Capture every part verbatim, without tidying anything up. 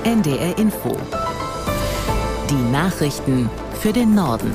N D R Info. Die Nachrichten für den Norden.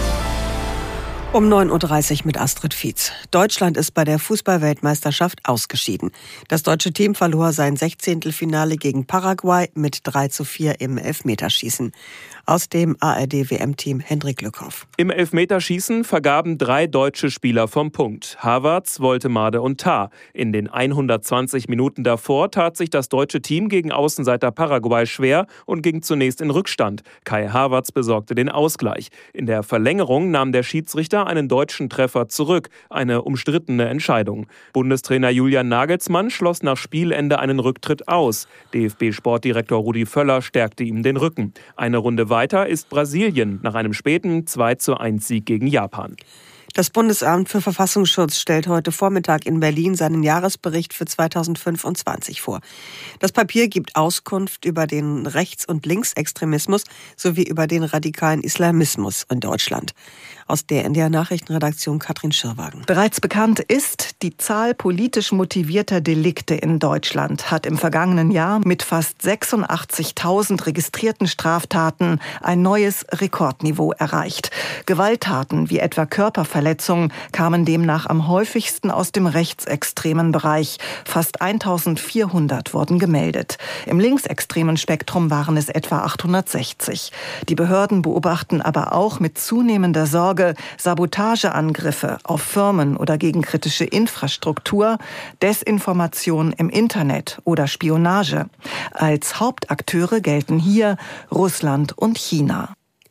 Um neun Uhr dreißig mit Astrid Fietz. Deutschland ist bei der Fußball-Weltmeisterschaft ausgeschieden. Das deutsche Team verlor sein Sechzehntelfinale gegen Paraguay mit drei zu vier im Elfmeterschießen. Aus dem A R D-W M-Team Hendrik Lückhoff. Im Elfmeterschießen vergaben drei deutsche Spieler vom Punkt. Havertz, Woltemade und Tah. In den hundertzwanzig Minuten davor tat sich das deutsche Team gegen Außenseiter Paraguay schwer und ging zunächst in Rückstand. Kai Havertz besorgte den Ausgleich. In der Verlängerung nahm der Schiedsrichter einen deutschen Treffer zurück. Eine umstrittene Entscheidung. Bundestrainer Julian Nagelsmann schloss nach Spielende einen Rücktritt aus. D F B-Sportdirektor Rudi Völler stärkte ihm den Rücken. Eine Runde weiter ist Brasilien nach einem späten zwei zu eins Sieg gegen Japan. Das Bundesamt für Verfassungsschutz stellt heute Vormittag in Berlin seinen Jahresbericht für zweitausendfünfundzwanzig vor. Das Papier gibt Auskunft über den Rechts- und Linksextremismus sowie über den radikalen Islamismus in Deutschland. Aus der N D R-Nachrichtenredaktion Katrin Schirwagen. Bereits bekannt ist, die Zahl politisch motivierter Delikte in Deutschland hat im vergangenen Jahr mit fast sechsundachtzigtausend registrierten Straftaten ein neues Rekordniveau erreicht. Gewalttaten wie etwa Körperverletzungen kamen demnach am häufigsten aus dem rechtsextremen Bereich. Fast eintausendvierhundert wurden gemeldet. Im linksextremen Spektrum waren es etwa achthundertsechzig. Die Behörden beobachten aber auch mit zunehmender Sorge Sabotageangriffe auf Firmen oder gegen kritische Infrastruktur, Desinformation im Internet oder Spionage. Als Hauptakteure gelten hier Russland und China.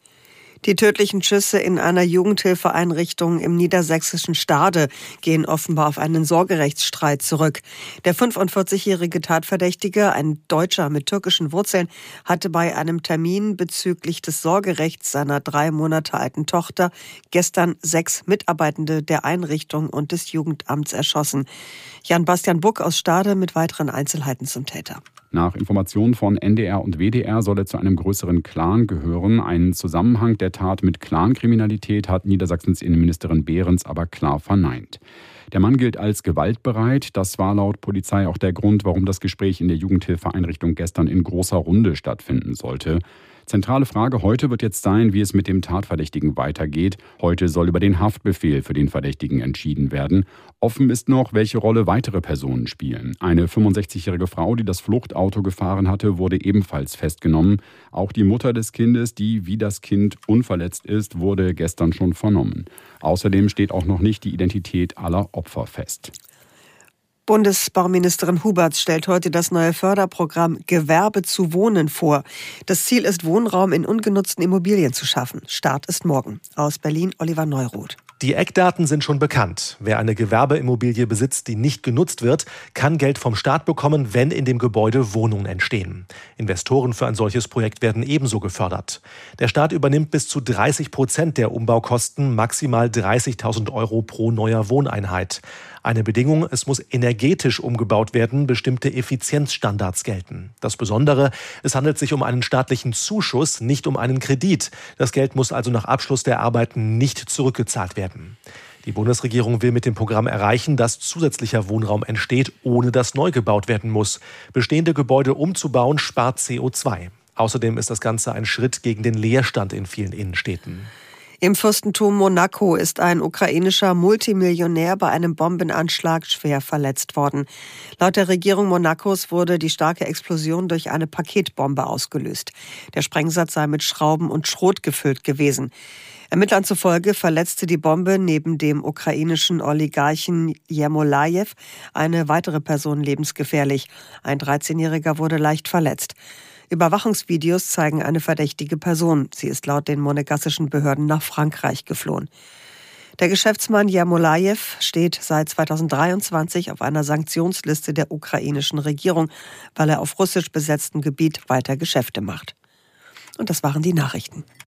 Die tödlichen Schüsse in einer Jugendhilfeeinrichtung im niedersächsischen Stade gehen offenbar auf einen Sorgerechtsstreit zurück. Der fünfundvierzigjährige Tatverdächtige, ein Deutscher mit türkischen Wurzeln, hatte bei einem Termin bezüglich des Sorgerechts seiner drei Monate alten Tochter gestern sechs Mitarbeitende der Einrichtung und des Jugendamts erschossen. Jan-Bastian Buck aus Stade mit weiteren Einzelheiten zum Täter. Nach Informationen von N D R und W D R soll er zu einem größeren Clan gehören. Einen Zusammenhang der Tat mit Clankriminalität hat Niedersachsens Innenministerin Behrens aber klar verneint. Der Mann gilt als gewaltbereit. Das war laut Polizei auch der Grund, warum das Gespräch in der Jugendhilfeeinrichtung gestern in großer Runde stattfinden sollte. Zentrale Frage heute wird jetzt sein, wie es mit dem Tatverdächtigen weitergeht. Heute soll über den Haftbefehl für den Verdächtigen entschieden werden. Offen ist noch, welche Rolle weitere Personen spielen. Eine fünfundsechzigjährige Frau, die das Fluchtauto gefahren hatte, wurde ebenfalls festgenommen. Auch die Mutter des Kindes, die wie das Kind unverletzt ist, wurde gestern schon vernommen. Außerdem steht auch noch nicht die Identität aller Opfer fest. Bundesbauministerin Huberts stellt heute das neue Förderprogramm Gewerbe zu Wohnen vor. Das Ziel ist, Wohnraum in ungenutzten Immobilien zu schaffen. Start ist morgen. Aus Berlin Oliver Neuroth. Die Eckdaten sind schon bekannt. Wer eine Gewerbeimmobilie besitzt, die nicht genutzt wird, kann Geld vom Staat bekommen, wenn in dem Gebäude Wohnungen entstehen. Investoren für ein solches Projekt werden ebenso gefördert. Der Staat übernimmt bis zu dreißig Prozent der Umbaukosten, maximal dreißigtausend Euro pro neuer Wohneinheit. Eine Bedingung, es muss energetisch umgebaut werden, bestimmte Effizienzstandards gelten. Das Besondere, es handelt sich um einen staatlichen Zuschuss, nicht um einen Kredit. Das Geld muss also nach Abschluss der Arbeiten nicht zurückgezahlt werden. Die Bundesregierung will mit dem Programm erreichen, dass zusätzlicher Wohnraum entsteht, ohne dass neu gebaut werden muss. Bestehende Gebäude umzubauen, spart C O zwei. Außerdem ist das Ganze ein Schritt gegen den Leerstand in vielen Innenstädten. Im Fürstentum Monaco ist ein ukrainischer Multimillionär bei einem Bombenanschlag schwer verletzt worden. Laut der Regierung Monacos wurde die starke Explosion durch eine Paketbombe ausgelöst. Der Sprengsatz sei mit Schrauben und Schrot gefüllt gewesen. Ermittlern zufolge verletzte die Bombe neben dem ukrainischen Oligarchen Jermolajew eine weitere Person lebensgefährlich. Ein dreizehnjähriger wurde leicht verletzt. Überwachungsvideos zeigen eine verdächtige Person. Sie ist laut den monegassischen Behörden nach Frankreich geflohen. Der Geschäftsmann Jermolajew steht seit zweitausenddreiundzwanzig auf einer Sanktionsliste der ukrainischen Regierung, weil er auf russisch besetztem Gebiet weiter Geschäfte macht. Und das waren die Nachrichten.